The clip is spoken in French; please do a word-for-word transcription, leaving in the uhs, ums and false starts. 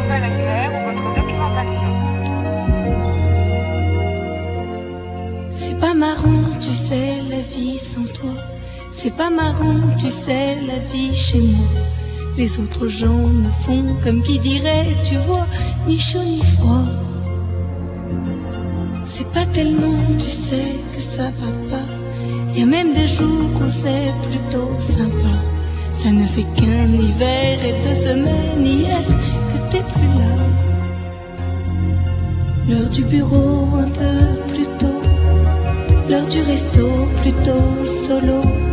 appel annuaire ou votre documentation. C'est pas marrant, tu sais, la vie sans toi. C'est pas marrant, tu sais, la vie chez moi. Les autres gens me font comme qui dirait, tu vois, ni chaud ni froid. C'est pas tellement, tu sais, que ça va pas. Y a même des jours où c'est plutôt sympa. Ça ne fait qu'un hiver et deux semaines hier que t'es plus là. L'heure du bureau un peu plus tôt, l'heure du resto plutôt solo.